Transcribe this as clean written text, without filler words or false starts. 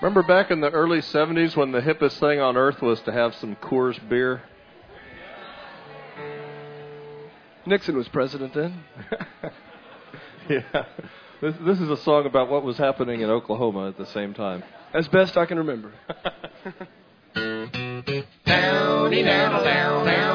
Remember back in the early 70s when the hippest thing on earth was to have some Coors beer? Nixon was president then. Yeah. This is a song about what was happening in Oklahoma at the same time. As best I can remember. Down, down, down, down.